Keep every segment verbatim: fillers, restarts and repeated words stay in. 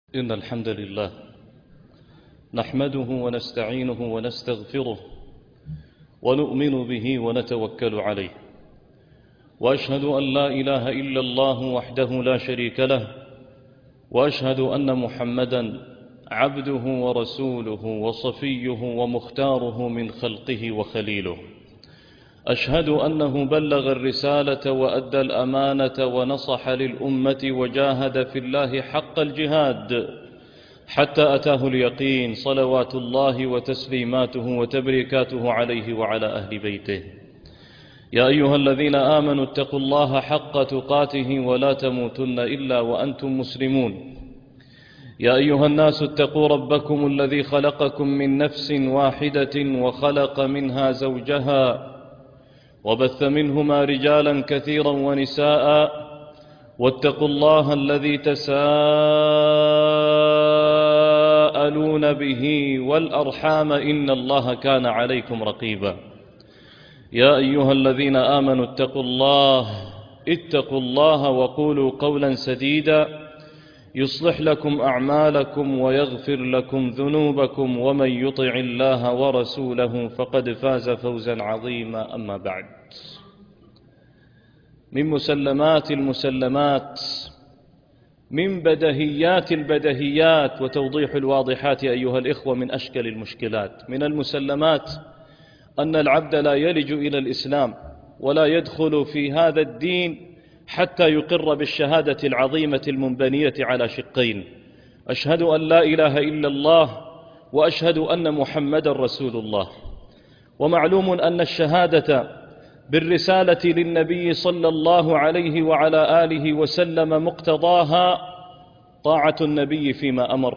إن الحمد لله نحمده ونستعينه ونستغفره ونؤمن به ونتوكل عليه، وأشهد أن لا إله إلا الله وحده لا شريك له، وأشهد أن محمدًا عبده ورسوله وصفيه ومختاره من خلقه وخليله. أشهد أنه بلغ الرسالة وأدى الأمانة ونصح للأمة وجاهد في الله حق الجهاد حتى أتاه اليقين، صلوات الله وتسليماته وتبريكاته عليه وعلى أهل بيته. يا أيها الذين آمنوا اتقوا الله حق تقاته ولا تموتن إلا وأنتم مسلمون. يا أيها الناس اتقوا ربكم الذي خلقكم من نفس واحدة وخلق منها زوجها وبث منهما رجالا كثيرا ونساء، واتقوا الله الذي تساءلون به والأرحام إن الله كان عليكم رقيبا. يا أيها الذين آمنوا اتقوا الله اتقوا الله وقولوا قولا سديدا يصلح لكم أعمالكم ويغفر لكم ذنوبكم، ومن يطع الله ورسوله فقد فاز فوزا عظيما. أما بعد، من مسلمات المسلمات، من بدهيات البدهيات وتوضيح الواضحات أيها الإخوة من أشكل المشكلات، من المسلمات أن العبد لا يلج إلى الإسلام ولا يدخل في هذا الدين حتى يقر بالشهادة العظيمة المنبنية على شقين: أشهد أن لا إله إلا الله وأشهد أن محمدا رسول الله. ومعلوم أن الشهادة بالرسالة للنبي صلى الله عليه وعلى آله وسلم مقتضاها طاعة النبي فيما أمر،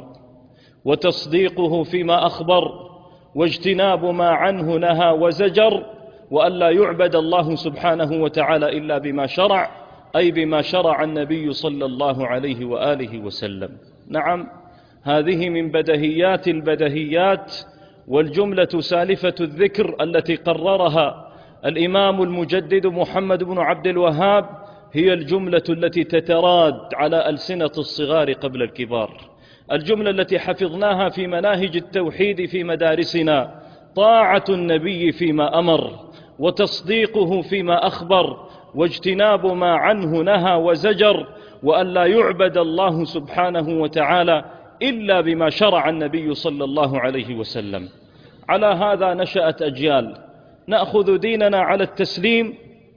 وتصديقه فيما أخبر، واجتناب ما عنه نهى وزجر، وأن لا يعبد الله سبحانه وتعالى إلا بما شرع، أي بما شرع النبي صلى الله عليه وآله وسلم. نعم، هذه من بدهيات البدهيات، والجملة سالفة الذكر التي قررها الإمام المجدد محمد بن عبد الوهاب هي الجملة التي تتراد على ألسنة الصغار قبل الكبار، الجملة التي حفظناها في مناهج التوحيد في مدارسنا: طاعة النبي فيما أمر، وتصديقه فيما أخبر، واجتناب ما عنه نهى وزجر، وأن لا يعبد الله سبحانه وتعالى إلا بما شرع النبي صلى الله عليه وسلم. على هذا نشأت أجيال نأخذ ديننا على التسليم،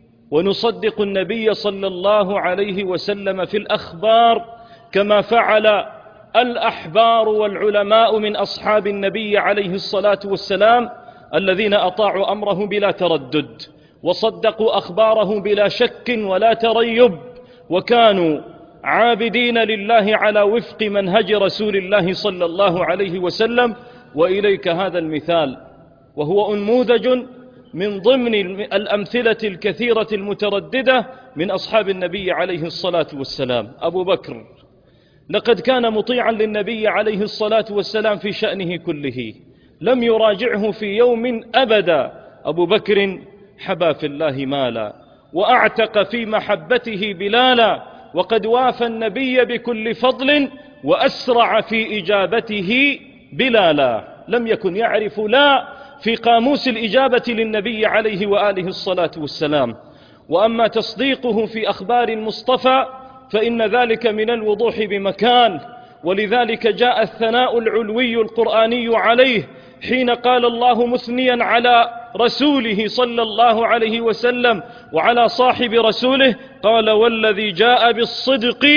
ونصدق النبي صلى الله عليه وسلم في الأخبار كما فعل الأحبار والعلماء من أصحاب النبي عليه الصلاة والسلام، الذين أطاعوا أمره بلا تردد، وصدقوا أخباره بلا شك ولا تريب، وكانوا عابدين لله على وفق منهج رسول الله صلى الله عليه وسلم. وإليك هذا المثال، وهو أنموذج من ضمن الأمثلة الكثيرة المترددة من أصحاب النبي عليه الصلاة والسلام: أبو بكر. لقد كان مطيعا للنبي عليه الصلاة والسلام في شأنه كله، لم يراجعه في يوم أبدا. أبو بكر حبى في الله مالا، وأعتق في محبته بلالا، وقد وافى النبي بكل فضل، وأسرع في إجابته بلالا. لم يكن يعرف لا في قاموس الإجابة للنبي عليه وآله الصلاة والسلام. وأما تصديقه في أخبار المصطفى فإن ذلك من الوضوح بمكان، ولذلك جاء الثناء العلوي القرآني عليه حين قال الله مثنيا على رسوله صلى الله عليه وسلم وعلى صاحب رسوله، قال: والذي جاء بالصدق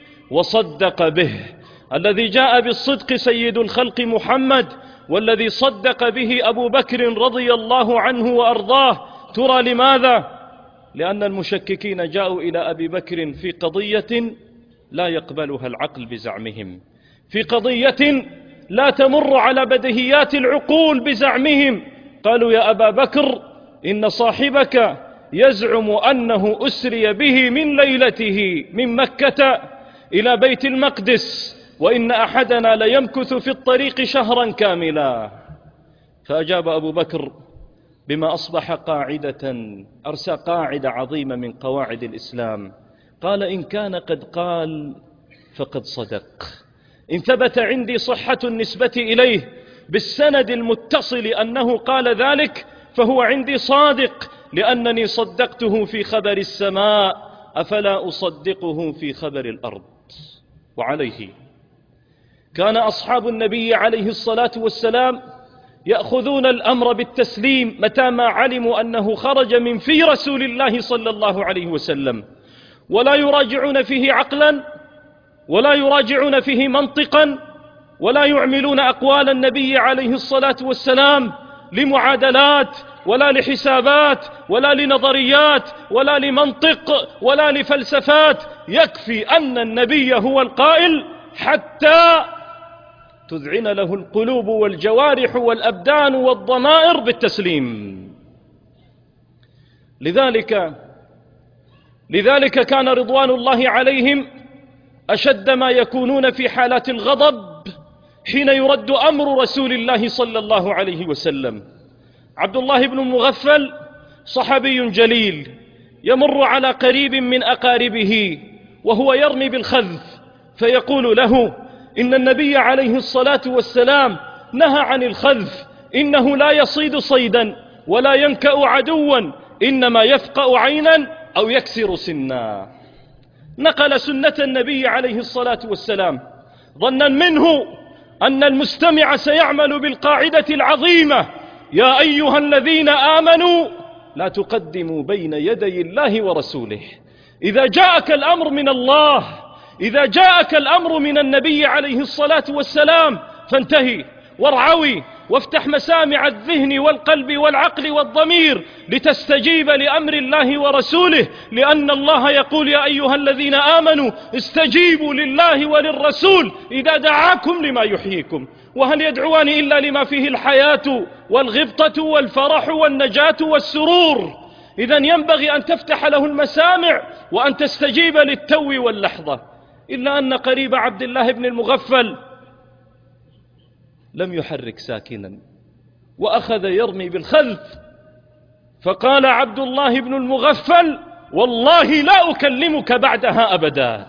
وصدق به. الذي جاء بالصدق سيد الخلق محمد، والذي صدق به أبو بكر رضي الله عنه وأرضاه. ترى لماذا؟ لأن المشككين جاءوا إلى أبي بكر في قضية لا يقبلها العقل بزعمهم، في قضية لا تمر على بديهيات العقول بزعمهم. قالوا: يا أبا بكر، إن صاحبك يزعم أنه أسري به من ليلته من مكة إلى بيت المقدس، وإن أحدنا ليمكث في الطريق شهرا كاملا. فأجاب أبو بكر بما أصبح قاعدة، أرسى قاعدة عظيمة من قواعد الإسلام. قال: إن كان قد قال فقد صدق، إن ثبت عندي صحة النسبة إليه بالسند المتصل أنه قال ذلك فهو عندي صادق، لأنني صدقته في خبر السماء، أفلا أصدقه في خبر الأرض؟ وعليه كان أصحاب النبي عليه الصلاة والسلام يأخذون الأمر بالتسليم متى ما علموا أنه خرج من في رسول الله صلى الله عليه وسلم، ولا يراجعون فيه عقلا ولا يراجعون فيه منطقا، ولا يعملون أقوال النبي عليه الصلاة والسلام لمعادلات ولا لحسابات ولا لنظريات ولا لمنطق ولا لفلسفات. يكفي أن النبي هو القائل حتى تذعن له القلوب والجوارح والأبدان والضمائر بالتسليم. لذلك لذلك كان رضوان الله عليهم أشد ما يكونون في حالات الغضب حين يرد أمر رسول الله صلى الله عليه وسلم. عبد الله بن المغفل صحابي جليل يمر على قريب من أقاربه وهو يرمي بالخذف، فيقول له: إن النبي عليه الصلاة والسلام نهى عن الخذف، إنه لا يصيد صيدا ولا ينكأ عدوا، إنما يفقأ عينا أو يكسر سنا. نقل سنة النبي عليه الصلاة والسلام ظنا منه أن المستمع سيعمل بالقاعدة العظيمة: يا أيها الذين آمنوا لا تقدموا بين يدي الله ورسوله. إذا جاءك الأمر من الله، إذا جاءك الأمر من النبي عليه الصلاة والسلام فانتهي وارعوي وافتح مسامع الذهن والقلب والعقل والضمير لتستجيب لأمر الله ورسوله، لأن الله يقول: يا أيها الذين آمنوا استجيبوا لله وللرسول إذا دعاكم لما يحييكم. وهل يدعوان إلا لما فيه الحياة والغبطة والفرح والنجاة والسرور؟ إذن ينبغي أن تفتح له المسامع وأن تستجيب للتو واللحظة. إلا أن قريب عبد الله بن المغفل لم يحرك ساكنا وأخذ يرمي بالخلف، فقال عبد الله بن المغفل: والله لا أكلمك بعدها أبدا.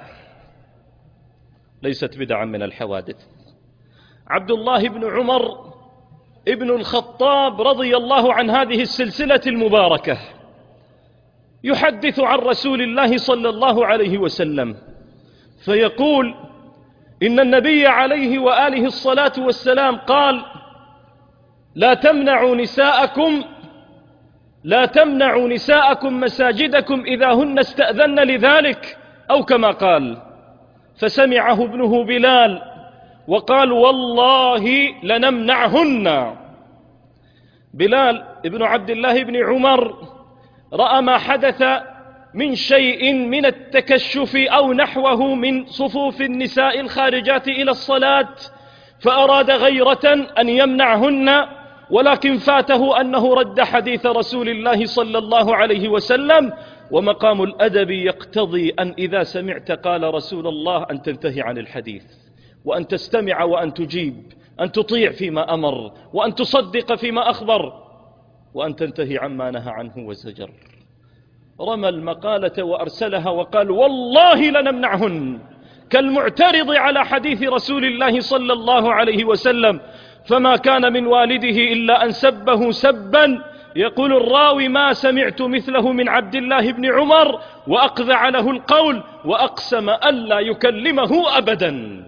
ليست بدعا من الحوادث. عبد الله بن عمر ابن الخطاب رضي الله عن هذه السلسلة المباركة يحدث عن رسول الله صلى الله عليه وسلم فيقول: إن النبي عليه وآله الصلاة والسلام قال: لا تمنعوا نساءكم لا تمنعوا نساءكم مساجدكم إذا هن استأذن لذلك، أو كما قال. فسمعه ابنه بلال وقال: والله لنمنعهن. بلال ابن عبد الله بن عمر رأى ما حدث من شيء من التكشف أو نحوه من صفوف النساء الخارجات إلى الصلاة، فأراد غيرة أن يمنعهن، ولكن فاته أنه رد حديث رسول الله صلى الله عليه وسلم، ومقام الأدب يقتضي أن إذا سمعت قال رسول الله أن تنتهي عن الحديث، وأن تستمع وأن تجيب، أن تطيع فيما أمر، وأن تصدق فيما أخبر، وأن تنتهي عما نهى عنه وزجر. رمى المقالة وأرسلها وقال: والله لنمنعهن، كالمعترض على حديث رسول الله صلى الله عليه وسلم. فما كان من والده إلا أن سبه سبا، يقول الراوي: ما سمعت مثله من عبد الله بن عمر، وأقذع له القول وأقسم ألا يكلمه أبدا.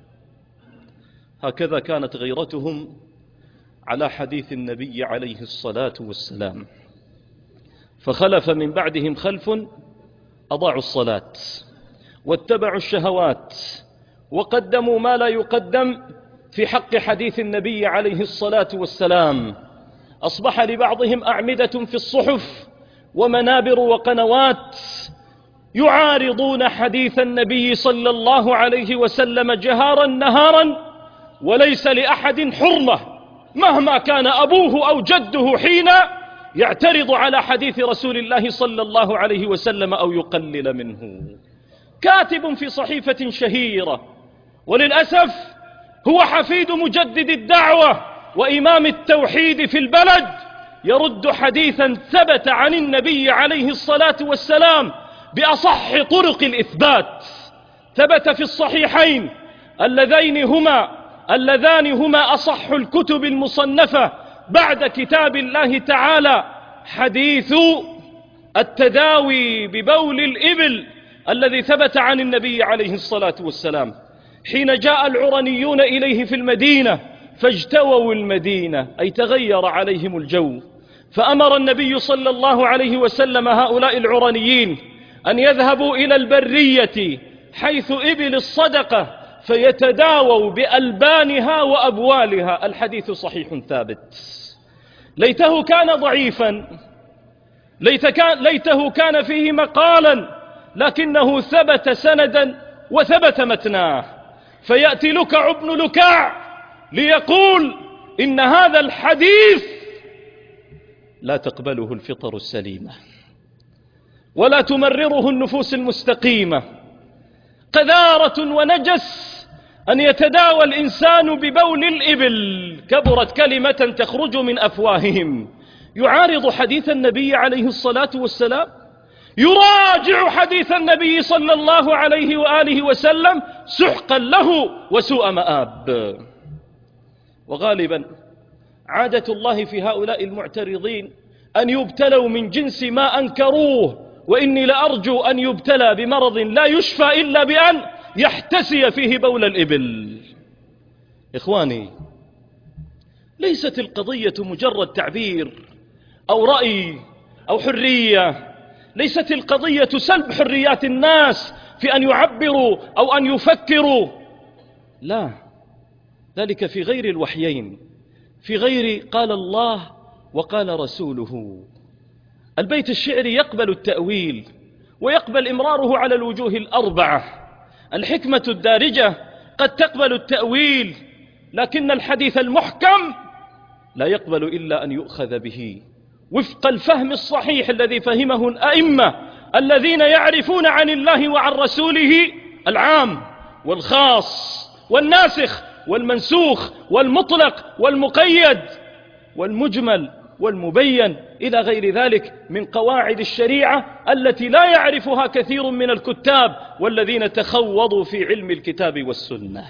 هكذا كانت غيرتهم على حديث النبي عليه الصلاة والسلام. فخلف من بعدهم خلف أضاعوا الصلاة واتبعوا الشهوات وقدموا ما لا يقدم في حق حديث النبي عليه الصلاة والسلام. أصبح لبعضهم أعمدة في الصحف ومنابر وقنوات يعارضون حديث النبي صلى الله عليه وسلم جهارا نهارا، وليس لأحد حرمة مهما كان أبوه أو جده حين يعترض على حديث رسول الله صلى الله عليه وسلم أو يقلل منه. كاتب في صحيفة شهيرة، وللأسف هو حفيد مجدد الدعوة وإمام التوحيد في البلد، يرد حديثا ثبت عن النبي عليه الصلاة والسلام بأصح طرق الإثبات. ثبت في الصحيحين اللذين هما اللذان هما أصح الكتب المصنفة بعد كتاب الله تعالى: حديث التداوي ببول الإبل الذي ثبت عن النبي عليه الصلاة والسلام حين جاء العرنيون إليه في المدينة فاجتووا المدينة، أي تغير عليهم الجو، فأمر النبي صلى الله عليه وسلم هؤلاء العرنيين أن يذهبوا إلى البرية حيث إبل الصدقة فيتداووا بألبانها وأبوالها. الحديث صحيح ثابت. ليته كان ضعيفا، ليت كان ليته كان فيه مقالا، لكنه ثبت سندا وثبت متناه. فيأتي لكع بن لكاع ليقول إن هذا الحديث لا تقبله الفطر السليمة ولا تمرره النفوس المستقيمة، قذارة ونجس أن يتداوى الإنسان ببول الإبل، كبرت كلمة تخرج من أفواههم. يعارض حديث النبي عليه الصلاة والسلام، يراجع حديث النبي صلى الله عليه وآله وسلم، سحقا له وسوء مآب. وغالبا عادة الله في هؤلاء المعترضين أن يبتلوا من جنس ما أنكروه، وإني لأرجو أن يبتلى بمرض لا يشفى إلا بأن يحتسي فيه بول الإبل. إخواني، ليست القضية مجرد تعبير أو رأي أو حرية، ليست القضية سلب حريات الناس في أن يعبروا أو أن يفكروا، لا، ذلك في غير الوحيين، في غير قال الله وقال رسوله. البيت الشعري يقبل التأويل ويقبل إمراره على الوجوه الأربعة. الحكمة الدارجة قد تقبل التأويل، لكن الحديث المحكم لا يقبل إلا أن يؤخذ به وفق الفهم الصحيح الذي فهمه الأئمة الذين يعرفون عن الله وعن رسوله العام والخاص والناسخ والمنسوخ والمطلق والمقيد والمجمل والمبين إلى غير ذلك من قواعد الشريعة التي لا يعرفها كثير من الكتاب والذين تخوضوا في علم الكتاب والسنة.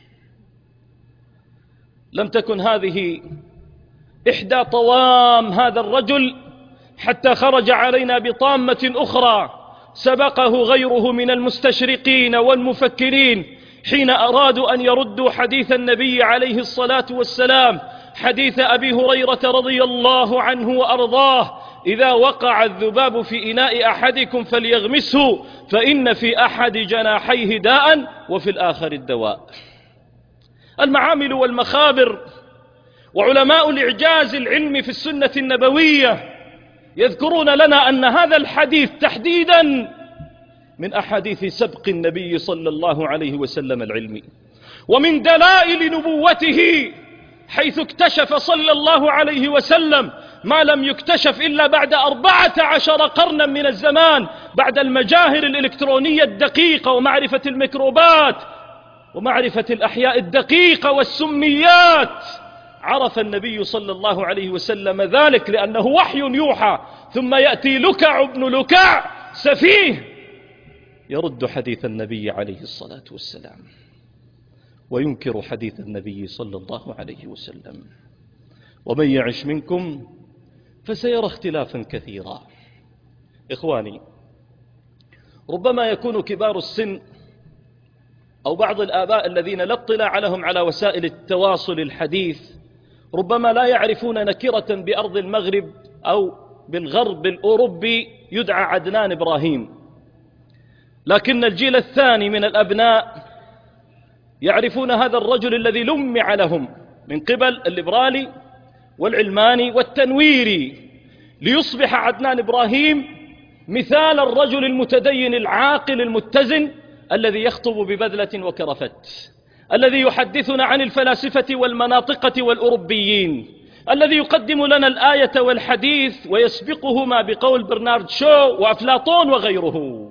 لم تكن هذه إحدى طوام هذا الرجل حتى خرج علينا بطامة أخرى سبقه غيره من المستشرقين والمفكرين حين أرادوا أن يردوا حديث النبي عليه الصلاة والسلام، حديث أبي هريرة رضي الله عنه وأرضاه: إذا وقع الذباب في إناء أحدكم فليغمسه فإن في أحد جناحيه داء وفي الآخر الدواء. المعامل والمخابر وعلماء الإعجاز العلمي في السنة النبوية يذكرون لنا أن هذا الحديث تحديدا من أحاديث سبق النبي صلى الله عليه وسلم العلمي، ومن دلائل نبوته، حيث اكتشف صلى الله عليه وسلم ما لم يكتشف إلا بعد أربعة عشر قرنا من الزمان، بعد المجاهر الإلكترونية الدقيقة ومعرفة الميكروبات ومعرفة الأحياء الدقيقة والسميات. عرف النبي صلى الله عليه وسلم ذلك لأنه وحي يوحى. ثم يأتي لكع بن لكاع سفيه يرد حديث النبي عليه الصلاة والسلام وينكر حديث النبي صلى الله عليه وسلم. ومن يعش منكم فسيرى اختلافا كثيرا. إخواني، ربما يكون كبار السن أو بعض الآباء الذين لا اطلاع لهم على وسائل التواصل الحديث ربما لا يعرفون نكرة بأرض المغرب أو بالغرب الأوروبي يدعى عدنان إبراهيم، لكن الجيل الثاني من الأبناء يعرفون هذا الرجل الذي لمع لهم من قبل الليبرالي والعلماني والتنويري، ليصبح عدنان إبراهيم مثال الرجل المتدين العاقل المتزن الذي يخطب ببذلة وكرفت، الذي يحدثنا عن الفلاسفة والمناطقة والأوروبيين، الذي يقدم لنا الآية والحديث ويسبقهما بقول برنارد شو وأفلاطون وغيره.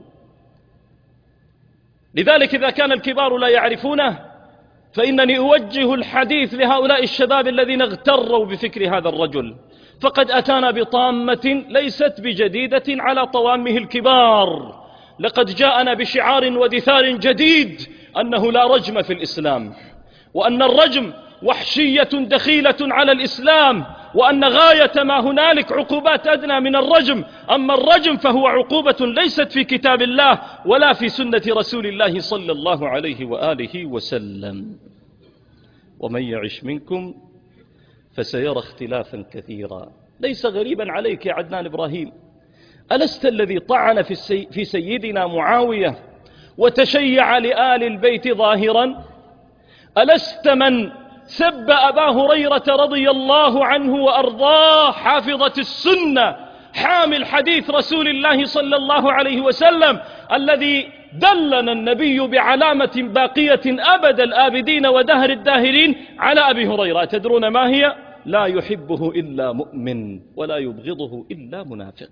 لذلك إذا كان الكبار لا يعرفونه فإنني أوجه الحديث لهؤلاء الشباب الذين اغتروا بفكر هذا الرجل، فقد أتانا بطامة ليست بجديدة على طوامه الكبار. لقد جاءنا بشعار ودثار جديد أنه لا رجم في الإسلام، وأن الرجم وحشية دخيلة على الإسلام، وأن غاية ما هنالك عقوبات أدنى من الرجم. أما الرجم فهو عقوبة ليست في كتاب الله ولا في سنة رسول الله صلى الله عليه وآله وسلم. ومن يعش منكم فسيرى اختلافا كثيرا. ليس غريبا عليك يا عدنان إبراهيم، ألست الذي طعن في, السي في سيدنا معاوية وتشيع لآل البيت ظاهرا؟ ألست من سب أبا هريرة رضي الله عنه وأرضاه حافظة السنة حامل حديث رسول الله صلى الله عليه وسلم الذي دلنا النبي بعلامة باقية أبد الآبدين ودهر الداهرين على أبي هريرة؟ تدرون ما هي؟ لا يحبه إلا مؤمن ولا يبغضه إلا منافق.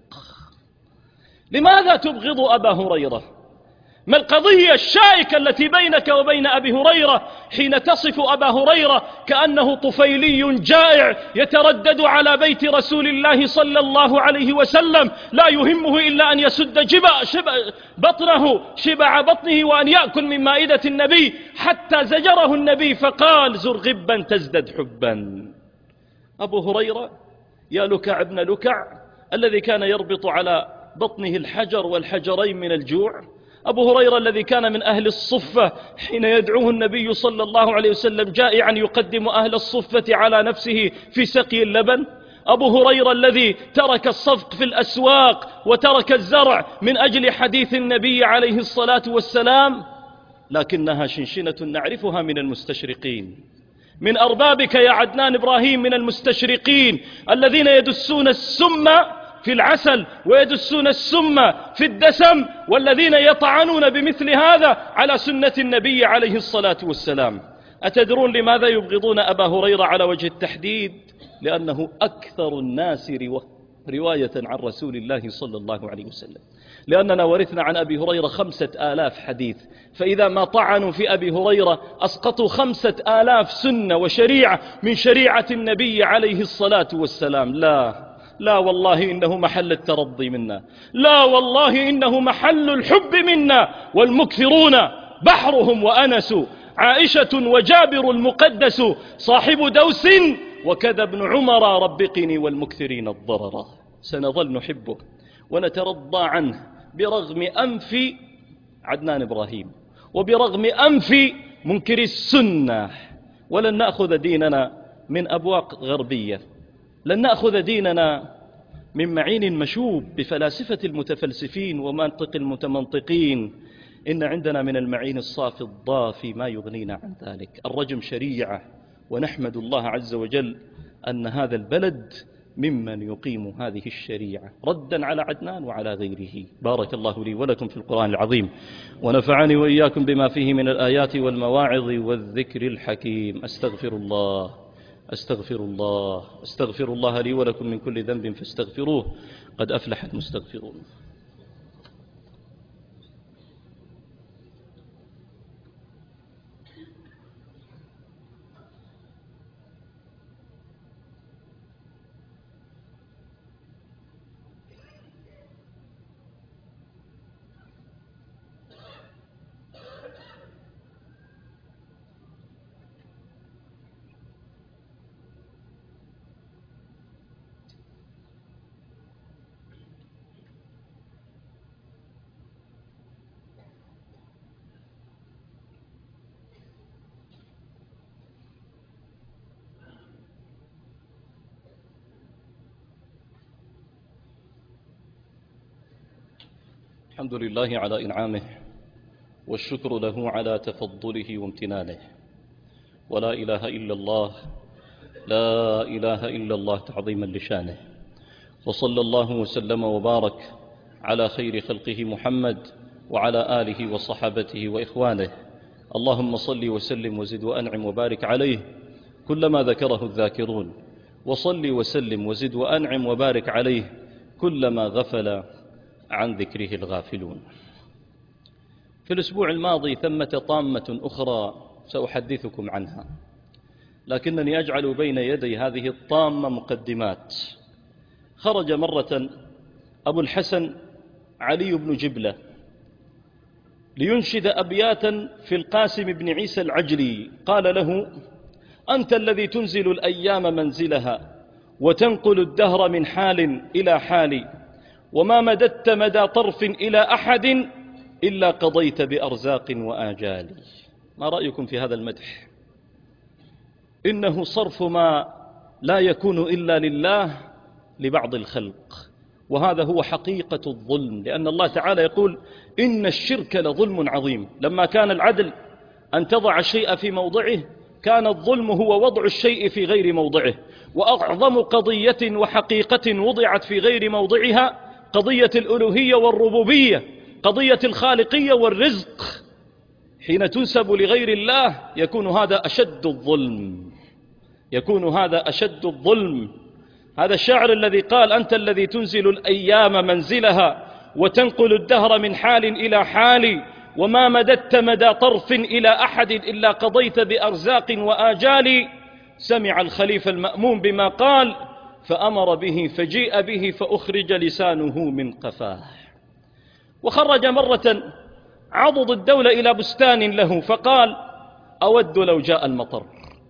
لماذا تبغض أبا هريرة؟ ما القضية الشائكة التي بينك وبين أبي هريرة حين تصف أبا هريرة كأنه طفيلي جائع يتردد على بيت رسول الله صلى الله عليه وسلم لا يهمه إلا أن يسد جبع شبع بطنه شبع بطنه وأن يأكل من مائدة النبي، حتى زجره النبي فقال: زر غبا تزدد حبا. أبو هريرة يا لكع ابن لكع الذي كان يربط على بطنه الحجر والحجرين من الجوع، أبو هريرة الذي كان من أهل الصفة حين يدعوه النبي صلى الله عليه وسلم جائعا يقدم أهل الصفة على نفسه في سقي اللبن، أبو هريرة الذي ترك الصفق في الأسواق وترك الزرع من أجل حديث النبي عليه الصلاة والسلام. لكنها شنشنة نعرفها من المستشرقين، من أربابك يا عدنان إبراهيم، من المستشرقين الذين يدسون السم في العسل ويدسون السم في الدسم، والذين يطعنون بمثل هذا على سنة النبي عليه الصلاة والسلام. أتدرون لماذا يبغضون أبا هريرة على وجه التحديد؟ لأنه أكثر الناس رواية عن رسول الله صلى الله عليه وسلم، لأننا ورثنا عن أبي هريرة خمسة آلاف حديث، فإذا ما طعنوا في أبي هريرة أسقطوا خمسة آلاف سنة وشريعة من شريعة النبي عليه الصلاة والسلام. لا لا والله إنه محل الترضي منا، لا والله إنه محل الحب منا. والمكثرون بحرهم وأنس، عائشة وجابر المقدس، صاحب دوس وكذا ابن عمر ربقني والمكثرين الضرر. سنظل نحبه ونترضى عنه برغم أنف عدنان إبراهيم وبرغم أنف منكر السنة، ولن نأخذ ديننا من أبواق غربية، لن نأخذ ديننا من معين مشوب بفلاسفة المتفلسفين ومنطق المتمنطقين. إن عندنا من المعين الصافي الضافي ما يغنينا عن ذلك. الرجم شريعة، ونحمد الله عز وجل أن هذا البلد ممن يقيم هذه الشريعة ردا على عدنان وعلى غيره. بارك الله لي ولكم في القرآن العظيم، ونفعني وإياكم بما فيه من الآيات والمواعظ والذكر الحكيم. أستغفر الله أستغفر الله أستغفر الله لي ولكم من كل ذنب فاستغفروه، قد أفلح المستغفرون. الحمد لله على إنعامه، والشكر له على تفضله وامتنانه، ولا إله إلا الله، لا إله إلا الله تعظيما لشانه. وصلى الله وسلم وبارك على خير خلقه محمد وعلى آله وصحابته وإخوانه. اللهم صل وسلم وزد وأنعم وبارك عليه كلما ذكره الذاكرون، وصل وسلم وزد وأنعم وبارك عليه كلما غفل عن ذكره الغافلون. في الأسبوع الماضي ثمة طامة أخرى سأحدثكم عنها، لكنني أجعل بين يدي هذه الطامة مقدمات. خرج مرة أبو الحسن علي بن جبلة لينشد أبياتا في القاسم بن عيسى العجلي، قال له: أنت الذي تنزل الأيام منزلها وتنقل الدهر من حال إلى حال، وما مددت مدى طرف إلى أحد إلا قضيت بأرزاق وآجال. ما رأيكم في هذا المدح؟ إنه صرف ما لا يكون إلا لله لبعض الخلق، وهذا هو حقيقة الظلم، لأن الله تعالى يقول: إن الشرك لظلم عظيم. لما كان العدل أن تضع الشيء في موضعه، كان الظلم هو وضع الشيء في غير موضعه. وأعظم قضية وحقيقة وضعت في غير موضعها قضية الألوهية والربوبية، قضية الخالقية والرزق. حين تنسب لغير الله يكون هذا أشد الظلم، يكون هذا أشد الظلم. هذا الشاعر الذي قال: أنت الذي تنزل الأيام منزلها وتنقل الدهر من حال إلى حال، وما مددت مدى طرف إلى أحد إلا قضيت بأرزاق وآجال. سمع الخليفة المأمون بما قال فأمر به، فجيء به فأخرج لسانه من قفاه. وخرج مرة عضد الدولة إلى بستان له فقال: أود لو جاء المطر،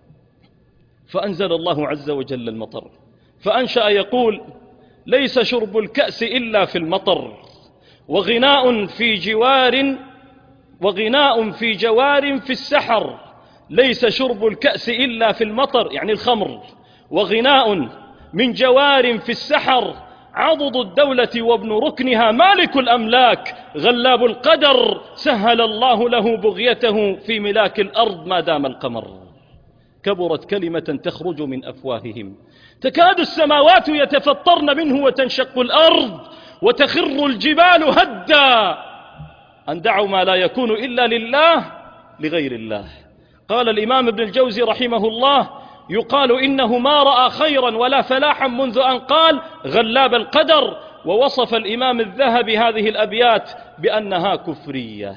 فأنزل الله عز وجل المطر، فأنشأ يقول: ليس شرب الكأس إلا في المطر، وغناء في جوار وغناء في جوار في السحر. ليس شرب الكأس إلا في المطر، يعني الخمر، وغناء من جوار في السحر. عضد الدولة وابن ركنها مالك الأملاك، غلاب القدر سهل الله له بغيته في ملاك الأرض ما دام القمر. كبرت كلمة تخرج من أفواههم، تكاد السماوات يتفطرن منه وتنشق الأرض وتخر الجبال هدا، أن دعوا ما لا يكون إلا لله لغير الله. قال الإمام ابن الجوزي رحمه الله: يقال إنه ما رأى خيرا ولا فلاحا منذ أن قال غلاب القدر. ووصف الإمام الذهبي هذه الأبيات بأنها كفرية.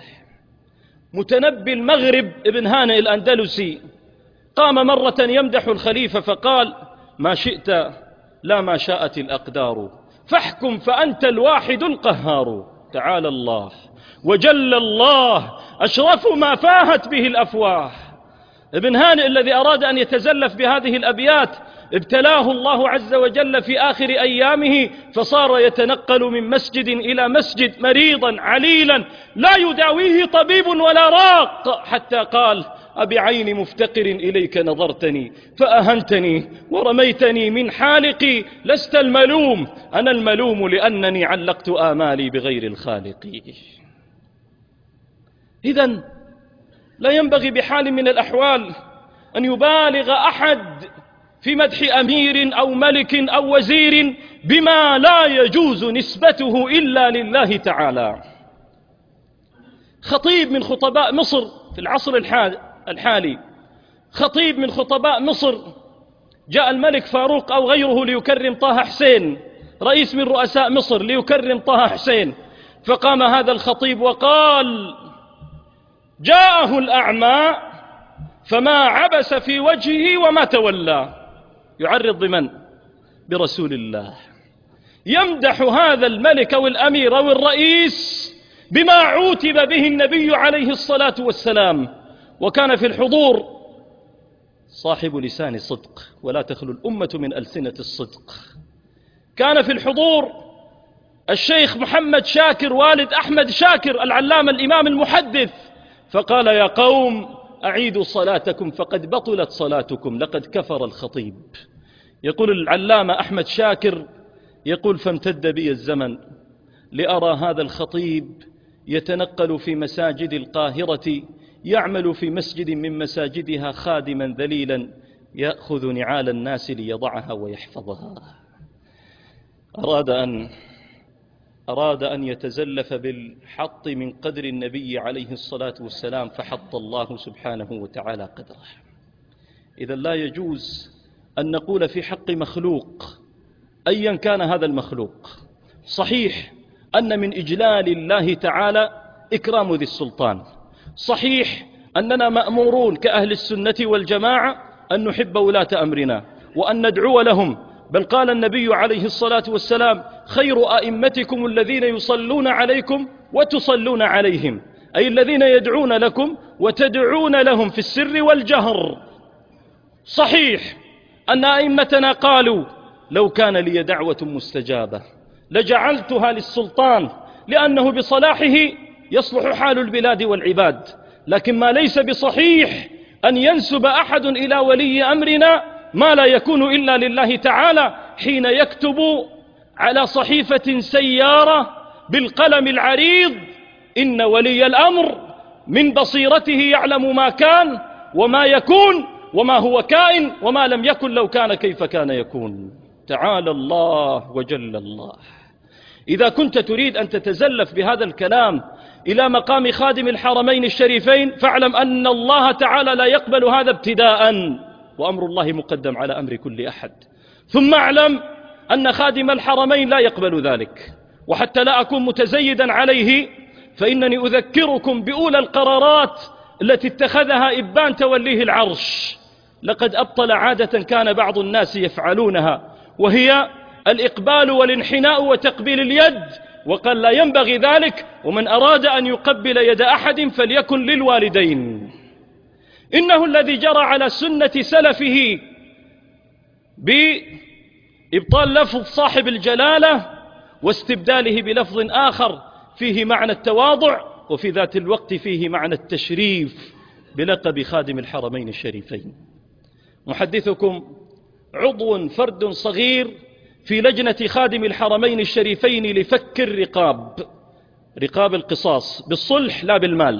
متنبي المغرب ابن هانئ الأندلسي قام مرة يمدح الخليفة فقال: ما شئت لا ما شاءت الأقدار، فاحكم فأنت الواحد القهار. تعالى الله وجل الله أشرف ما فاهت به الأفواه. ابن هانئ الذي أراد أن يتزلف بهذه الأبيات ابتلاه الله عز وجل في آخر أيامه، فصار يتنقل من مسجد إلى مسجد مريضا عليلا لا يداويه طبيب ولا راق، حتى قال: أبعين مفتقر إليك نظرتني فأهنتني ورميتني من حالقي، لست الملوم، أنا الملوم لأنني علقت آمالي بغير الخالق. إذن لا ينبغي بحال من الأحوال أن يبالغ أحد في مدح أمير أو ملك أو وزير بما لا يجوز نسبته إلا لله تعالى. خطيب من خطباء مصر في العصر الحالي، خطيب من خطباء مصر، جاء الملك فاروق أو غيره ليكرم طه حسين، رئيس من رؤساء مصر، ليكرم طه حسين، فقام هذا الخطيب وقال: جاءه الأعمى فما عبس في وجهه وما تولى. يعرض بمن؟ برسول الله. يمدح هذا الملك والأمير والرئيس بما عوتب به النبي عليه الصلاة والسلام. وكان في الحضور صاحب لسان صدق، ولا تخلو الأمة من ألسنة الصدق. كان في الحضور الشيخ محمد شاكر والد أحمد شاكر العلامة الإمام المحدث، فقال: يا قوم أعيدوا صلاتكم فقد بطلت صلاتكم، لقد كفر الخطيب. يقول العلامة أحمد شاكر، يقول: فامتد بي الزمن لأرى هذا الخطيب يتنقل في مساجد القاهرة، يعمل في مسجد من مساجدها خادما ذليلا يأخذ نعال الناس ليضعها ويحفظها. أراد أن أراد أن يتزلف بالحط من قدر النبي عليه الصلاة والسلام، فحط الله سبحانه وتعالى قدره. إذا لا يجوز أن نقول في حق مخلوق أيا كان هذا المخلوق. صحيح أن من إجلال الله تعالى إكرام ذي السلطان، صحيح أننا مأمورون كأهل السنة والجماعة أن نحب ولاة أمرنا وأن ندعو لهم، بل قال النبي عليه الصلاة والسلام: خير أئمتكم الذين يصلون عليكم وتصلون عليهم. أي الذين يدعون لكم وتدعون لهم في السر والجهر. صحيح أن أئمتنا قالوا لو كان لي دعوة مستجابة لجعلتها للسلطان لأنه بصلاحه يصلح حال البلاد والعباد، لكن ما ليس بصحيح أن ينسب أحد إلى ولي أمرنا ما لا يكون إلا لله تعالى حين يكتب على صحيفة سيارة بالقلم العريض إن ولي الأمر من بصيرته يعلم ما كان وما يكون وما هو كائن وما لم يكن لو كان كيف كان يكون. تعالى الله وجل الله. إذا كنت تريد أن تتزلف بهذا الكلام إلى مقام خادم الحرمين الشريفين فاعلم أن الله تعالى لا يقبل هذا ابتداء، وأمر الله مقدم على أمر كل أحد. ثم اعلم أن خادم الحرمين لا يقبل ذلك. وحتى لا أكون متزيدا عليه فإنني أذكركم بأولى القرارات التي اتخذها إبان توليه العرش. لقد أبطل عادة كان بعض الناس يفعلونها، وهي الإقبال والانحناء وتقبيل اليد، وقال لا ينبغي ذلك، ومن أراد أن يقبل يد أحد فليكن للوالدين. إنه الذي جرى على سنة سلفه بإبطال لفظ صاحب الجلالة واستبداله بلفظ آخر فيه معنى التواضع وفي ذات الوقت فيه معنى التشريف بلقب خادم الحرمين الشريفين. محدثكم عضو فرد صغير في لجنة خادم الحرمين الشريفين لفك الرقاب، رقاب القصاص بالصلح لا بالمال.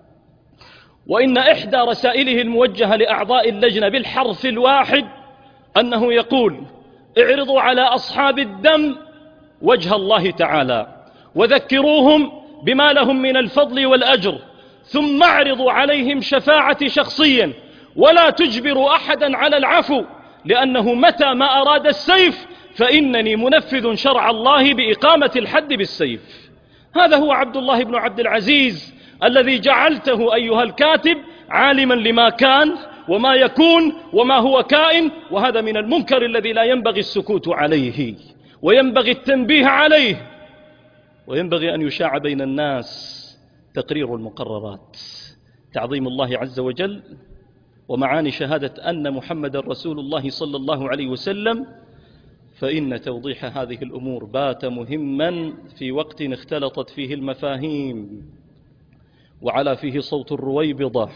وإن إحدى رسائله الموجهة لأعضاء اللجنة بالحرف الواحد أنه يقول: اعرضوا على أصحاب الدم وجه الله تعالى وذكروهم بما لهم من الفضل والأجر، ثم اعرضوا عليهم شفاعة شخصيا، ولا تجبروا أحدا على العفو، لأنه متى ما أراد السيف فإنني منفذ شرع الله بإقامة الحد بالسيف. هذا هو عبد الله بن عبد العزيز الذي جعلته أيها الكاتب عالما لما كان وما يكون وما هو كائن، وهذا من المنكر الذي لا ينبغي السكوت عليه وينبغي التنبيه عليه، وينبغي أن يشاع بين الناس تقرير المقررات، تعظيم الله عز وجل ومعاني شهادة أن محمد رسول الله صلى الله عليه وسلم. فإن توضيح هذه الأمور بات مهما في وقت اختلطت فيه المفاهيم وعلى فيه صوت الرويبضة،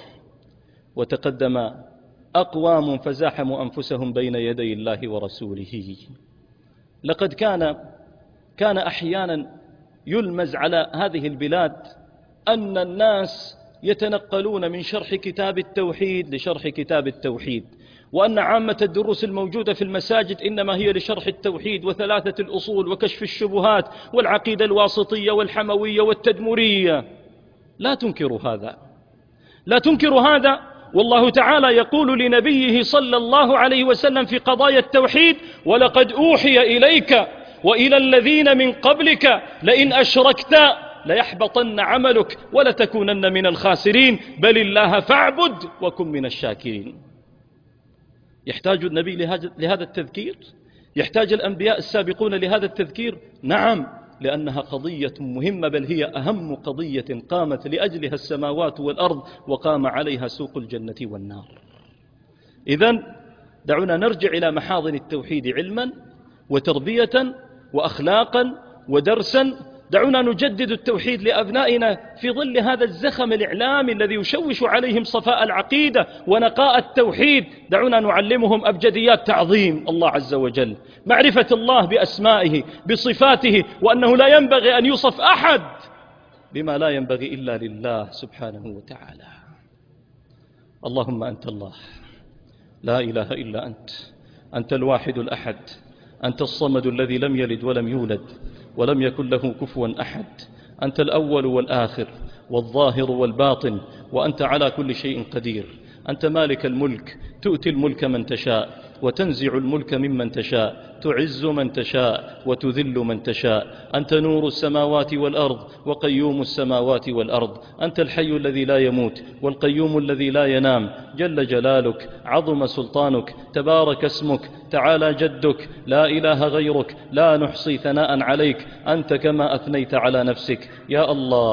وتقدم أقوام فزاحموا أنفسهم بين يدي الله ورسوله. لقد كان كان أحيانا يلمز على هذه البلاد أن الناس يتنقلون من شرح كتاب التوحيد لشرح كتاب التوحيد، وأن عامة الدروس الموجودة في المساجد إنما هي لشرح التوحيد وثلاثة الأصول وكشف الشبهات والعقيدة الواسطية والحموية والتدمرية. لا تنكروا هذا، لا تنكروا هذا. والله تعالى يقول لنبيه صلى الله عليه وسلم في قضايا التوحيد: ولقد أوحي إليك وإلى الذين من قبلك لئن أشركت ليحبطن عملك ولتكونن من الخاسرين بل الله فاعبد وكن من الشاكرين. يحتاج النبي لهذا التذكير؟ يحتاج الأنبياء السابقون لهذا التذكير؟ نعم، لأنها قضية مهمة، بل هي أهم قضية قامت لأجلها السماوات والأرض وقام عليها سوق الجنة والنار. إذن دعونا نرجع إلى محاضن التوحيد علما وتربية وأخلاقا ودرسا. دعونا نجدد التوحيد لأبنائنا في ظل هذا الزخم الإعلامي الذي يشوش عليهم صفاء العقيدة ونقاء التوحيد. دعونا نعلمهم أبجديات تعظيم الله عز وجل، معرفة الله بأسمائه بصفاته، وأنه لا ينبغي أن يوصف أحد بما لا ينبغي إلا لله سبحانه وتعالى. اللهم أنت الله، لا إله إلا أنت، أنت الواحد الأحد، أنت الصمد الذي لم يلد ولم يولد ولم يكن له كفوا أحد، أنت الأول والآخر والظاهر والباطن، وأنت على كل شيء قدير. أنت مالك الملك، تؤتي الملك من تشاء وتنزع الملك ممن تشاء، تعز من تشاء وتذل من تشاء. أنت نور السماوات والأرض وقيوم السماوات والأرض، أنت الحي الذي لا يموت والقيوم الذي لا ينام، جل جلالك، عظم سلطانك، تبارك اسمك، تعالى جدك، لا إله غيرك، لا نحصي ثناء عليك، أنت كما أثنيت على نفسك. يا الله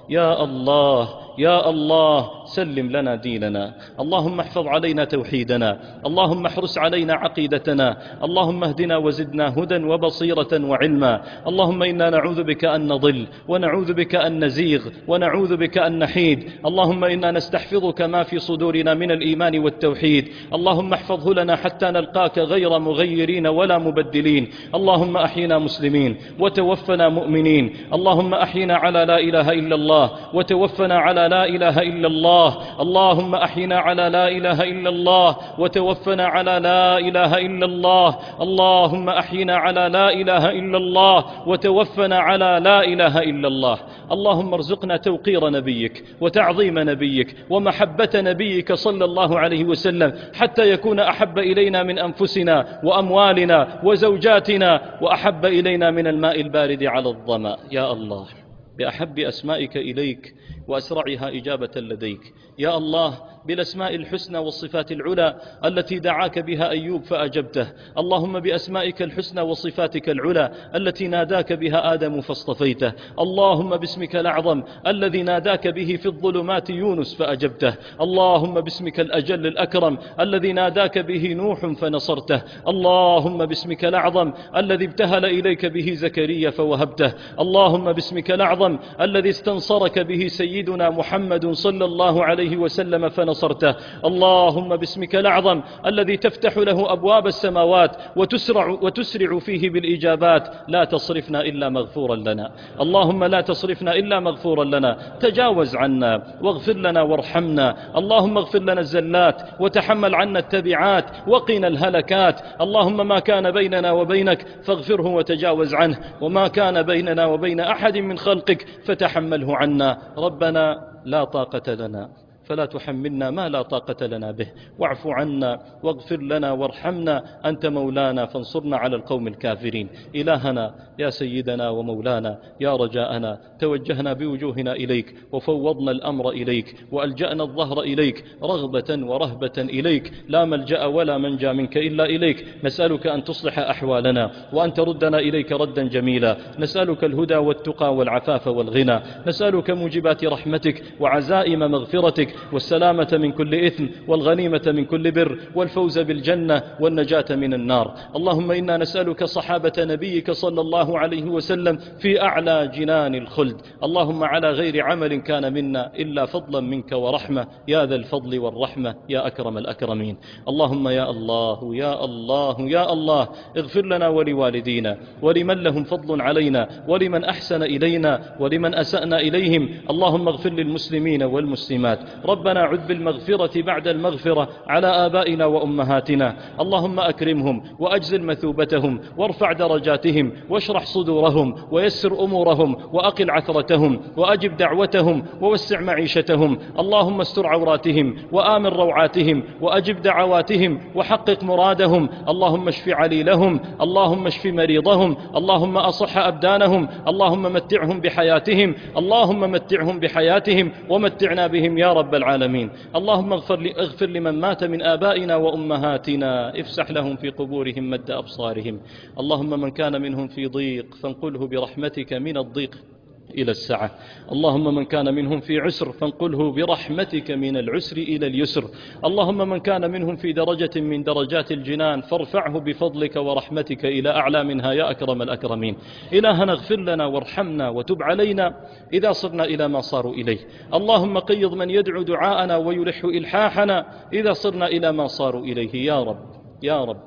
يا الله يا الله سلم لنا ديننا. اللهم احفظ علينا توحيدنا، اللهم احرس علينا عقيدتنا، اللهم اهدنا وزدنا هدى وبصيرة وعلما. اللهم إنا نعوذ بك أن نضل، ونعوذ بك أن نزيغ، ونعوذ بك أن نحيد. اللهم إنا نستحفظك ما في صدورنا من الإيمان والتوحيد. اللهم احفظه لنا حتى نلقاك غير مغيرين ولا مبدلين. اللهم أحينا مسلمين وتوفنا مؤمنين. اللهم أحينا على لا إله إلا الله، وتوفنا على لا إله إلا الله. اللهم أحينا على لا إله إلا الله، وتوفنا على لا إله إلا الله. اللهم أحينا على لا إله إلا الله، وتوفنا على لا إله إلا الله. اللهم ارزقنا توقير نبيك وتعظيم نبيك ومحبة نبيك صلى الله عليه وسلم، حتى يكون أحب إلينا من أنفسنا وأموالنا وزوجاتنا، وأحب إلينا من الماء البارد على الظمأ. يا الله، بأحب أسمائك إليك وأسرعها إجابة لديك، يا الله، بالأسماء الحسنى والصفات العلى التي دعاك بها أيوب فأجبته. اللهم بأسمائك الحسنى وصفاتك العلى التي ناداك بها آدم فاصطفيته. اللهم باسمك الأعظم الذي ناداك به في الظلمات يونس فأجبته. اللهم باسمك الأجل الأكرم الذي ناداك به نوح فنصرته. اللهم باسمك الأعظم الذي ابتهل إليك به زكريا فوهبته. اللهم باسمك الأعظم الذي استنصرك به سيدنا محمد صلى الله عليه وسلم فنصرته. اللهم باسمك الأعظم الذي تفتح له أبواب السماوات وتسرع, وتسرع فيه بالإجابات، لا تصرفنا إلا مغفورا لنا. اللهم لا تصرفنا إلا مغفورا لنا. تجاوز عنا واغفر لنا وارحمنا. اللهم اغفر لنا الزلات وتحمل عنا التبعات وقنا الهلكات. اللهم ما كان بيننا وبينك فاغفره وتجاوز عنه، وما كان بيننا وبين أحد من خلقك فتحمله عنا. ربنا لا طاقة لنا فلا تحملنا ما لا طاقة لنا به، واعف عنا واغفر لنا وارحمنا. أنت مولانا فانصرنا على القوم الكافرين. إلهنا يا سيدنا ومولانا يا رجاءنا، توجهنا بوجوهنا إليك وفوضنا الأمر إليك وألجأنا الظهر إليك رغبة ورهبة إليك، لا ملجأ ولا منجا منك إلا إليك. نسألك أن تصلح أحوالنا وأن تردنا إليك ردا جميلا. نسألك الهدى والتقى والعفاف والغنى. نسألك موجبات رحمتك وعزائم مغفرتك والسلامة من كل إثم والغنيمة من كل بر والفوز بالجنة والنجاة من النار. اللهم إنا نسألك صحابة نبيك صلى الله عليه وسلم في أعلى جنان الخلد. اللهم على غير عمل كان منا إلا فضلا منك ورحمة، يا ذا الفضل والرحمة يا أكرم الأكرمين. اللهم يا الله يا الله يا الله، اغفر لنا ولوالدينا ولمن لهم فضل علينا ولمن أحسن إلينا ولمن أسأنا إليهم. اللهم اغفر للمسلمين والمسلمات. ربنا عذ بالمغفرة بعد المغفرة على آبائنا وأمهاتنا. اللهم أكرمهم وأجزل مثوبتهم وارفع درجاتهم واشرح صدورهم ويسر أمورهم وأقل عثرتهم وأجب دعوتهم ووسع معيشتهم. اللهم استر عوراتهم وآمن روعاتهم وأجب دعواتهم وحقق مرادهم. اللهم اشف عليلهم، اللهم اشف مريضهم، اللهم أصح أبدانهم، اللهم متعهم بحياتهم، اللهم متعهم بحياتهم ومتعنا بهم يا رب العالمين. اللهم اغفر, اغفر لمن مات من آبائنا وأمهاتنا، افسح لهم في قبورهم مد أبصارهم. اللهم من كان منهم في ضيق فانقله برحمتك من الضيق إلى السعة. اللهم من كان منهم في عسر فانقله برحمتك من العسر إلى اليسر. اللهم من كان منهم في درجة من درجات الجنان فارفعه بفضلك ورحمتك إلى أعلى منها يا أكرم الأكرمين. إلهنا اغفر لنا وارحمنا وتب علينا إذا صرنا إلى ما صاروا إليه. اللهم قيض من يدعو دعاءنا ويلح إلحاحنا إذا صرنا إلى ما صاروا إليه يا رب يا رب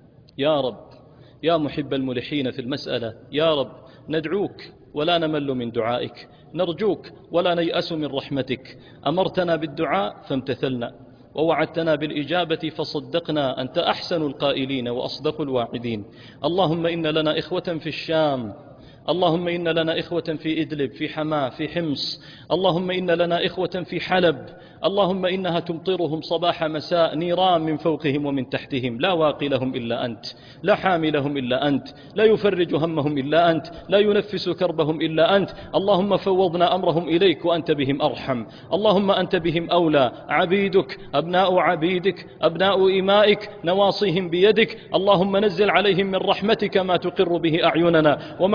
يا رب يا محب الملحين في المسألة. يا رب ندعوك ولا نمل من دعائك، نرجوك ولا نيأس من رحمتك. أمرتنا بالدعاء فامتثلنا، ووعدتنا بالإجابة فصدقنا. أنت أحسن القائلين وأصدق الواعدين. اللهم إن لنا إخوة في الشام، اللهم إن لنا إخوة في إدلب، في حماة، في حمص. اللهم إن لنا إخوة في حلب. اللهم إنها تمطرهم صباح مساء نيران من فوقهم ومن تحتهم، لا واقي لهم إلا أنت، لا حامي لهم إلا أنت، لا يفرج همهم إلا أنت، لا ينفس كربهم إلا أنت. اللهم فوضنا أمرهم إليك وأنت بهم أرحم. اللهم أنت بهم أولى. عبيدك، أبناء عبيدك، أبناء إمائك، نواصيهم بيدك. اللهم نزل عليهم من رحمتك ما تقر به أعيننا وما تشفي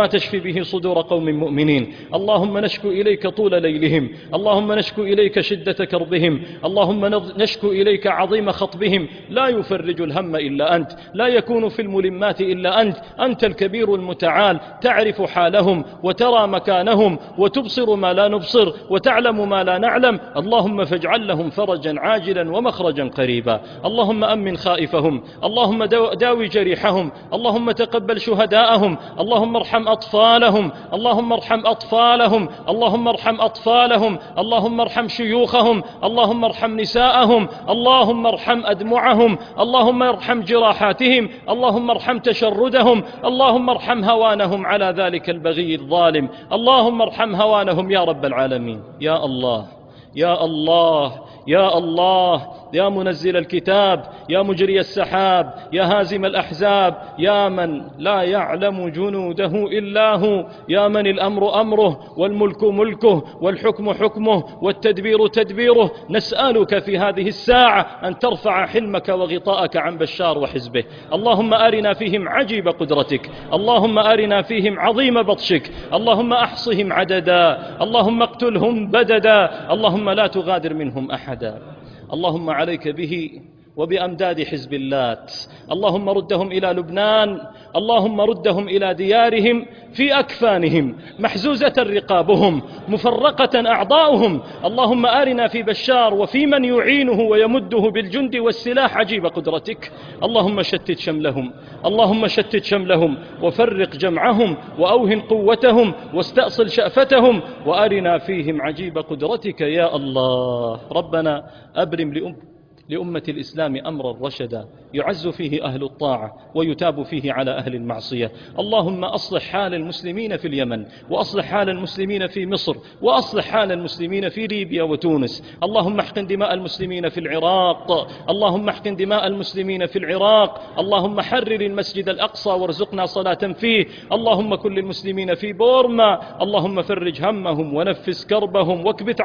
به صدور قوم مؤمنين. اللهم نشكو إليك طول ليلهم، اللهم نشكو إليك شدة كربهم، اللهم نشكو إليك عظيم خطبهم. لا يفرج الهم إلا أنت، لا يكون في الملمات إلا أنت. أنت الكبير المتعال، تعرف حالهم وترى مكانهم وتبصر ما لا نبصر وتعلم ما لا نعلم. اللهم فاجعل لهم فرجا عاجلا ومخرجا قريبا. اللهم أمن خائفهم، اللهم داوي جريحهم، اللهم تقبل شهداءهم، اللهم ارحم أطفالهم، اللهم ارحم أطفالهم، اللهم ارحم أطفالهم، اللهم ارحم شيوخهم، اللهم ارحم نساءهم، اللهم ارحم أدمعهم، اللهم ارحم جراحاتهم، اللهم ارحم تشردهم، اللهم ارحم هوانهم على ذلك البغي الظالم، اللهم ارحم هوانهم يا رب العالمين. يا الله يا الله يا الله يا منزل الكتاب، يا مجري السحاب، يا هازم الأحزاب، يا من لا يعلم جنوده إلا هو، يا من الأمر أمره والملك ملكه والحكم حكمه والتدبير تدبيره. نسألك في هذه الساعة أن ترفع حلمك وغطاءك عن بشار وحزبه. اللهم أرنا فيهم عجيب قدرتك، اللهم أرنا فيهم عظيم بطشك، اللهم أحصهم عددا، اللهم اقتلهم بددا، اللهم لا تغادر منهم أحدا. اللهم عليك به وبأمداد حزب اللات، اللهم ردهم إلى لبنان، اللهم ردهم إلى ديارهم في أكفانهم محزوزة رقابهم مفرقة أعضاؤهم. اللهم آرنا في بشار وفي من يعينه ويمده بالجند والسلاح عجيب قدرتك. اللهم شتت شملهم، اللهم شتت شملهم وفرق جمعهم وأوهن قوتهم واستأصل شأفتهم، وأرنا فيهم عجيب قدرتك يا الله. ربنا أبرم لأم لأمة الإسلام أمرا رشدا يعز فيه أهل الطاعة ويتاب فيه على أهل المعصية. اللهم أصلح حال المسلمين في اليمن، وأصلح حال المسلمين في مصر، وأصلح حال المسلمين في ليبيا وتونس. اللهم احقن دماء المسلمين في العراق، اللهم احقن دماء المسلمين في العراق. اللهم حرر المسجد الأقصى وارزقنا صلاة فيه. اللهم كن للمسلمين في بورما، اللهم فرج همهم ونفس كربهم واكبت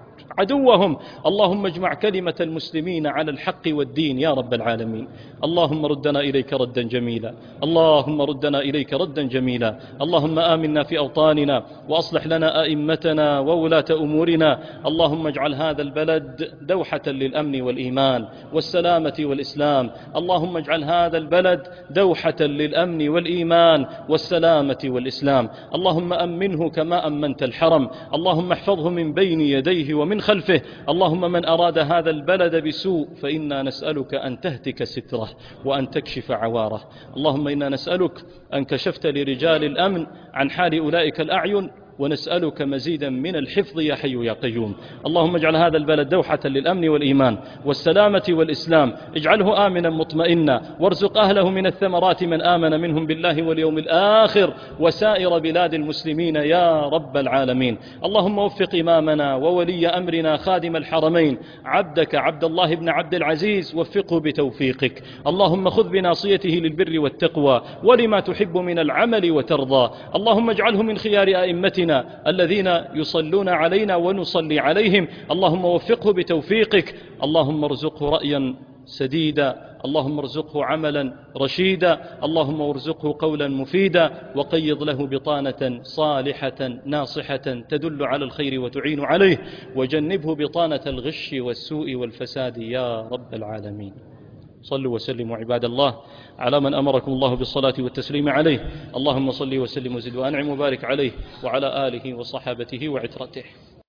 عدوهم. اللهم اجمع كلمة المسلمين على الحق والدين يا رب العالمين. اللهم ردنا إليك ردا جميلا، اللهم ردنا إليك ردا جميلا. اللهم آمنا في أوطاننا وأصلح لنا أئمتنا وولاة أمورنا. اللهم اجعل هذا البلد دوحة للأمن والإيمان والسلامة والإسلام. اللهم اجعل هذا البلد دوحة للأمن والإيمان والسلامة والإسلام. اللهم أمنه كما أمنت الحرم، اللهم احفظه من بين يديه ومن خلفه. اللهم من أراد هذا البلد بسوء فإنا نسألك أن تهتك ستره وأن تكشف عواره. اللهم إنا نسألك أن كشفت لرجال الأمن عن حال أولئك الأعين، ونسألك مزيدا من الحفظ يا حي يا قيوم. اللهم اجعل هذا البلد دوحة للأمن والإيمان والسلامة والإسلام. اجعله آمنا مطمئنا، وارزق أهله من الثمرات من آمن منهم بالله واليوم الآخر وسائر بلاد المسلمين يا رب العالمين. اللهم وفق إمامنا وولي أمرنا خادم الحرمين عبدك عبد الله بن عبد العزيز، وفقه بتوفيقك. اللهم خذ بناصيته للبر والتقوى ولما تحب من العمل وترضى. اللهم اجعله من خيار أئمتنا الذين يصلون علينا ونصلي عليهم. اللهم وفقه بتوفيقك. اللهم ارزقه رأيا سديدا، اللهم ارزقه عملا رشيدا، اللهم ارزقه قولا مفيدا، وقيض له بطانة صالحة ناصحة تدل على الخير وتعين عليه، وجنبه بطانة الغش والسوء والفساد يا رب العالمين. صلوا وسلموا عباد الله على من أمركم الله بالصلاة والتسليم عليه. اللهم صل وسلم وزد وأنعم وبارك عليه وعلى آله وصحابته وعترته.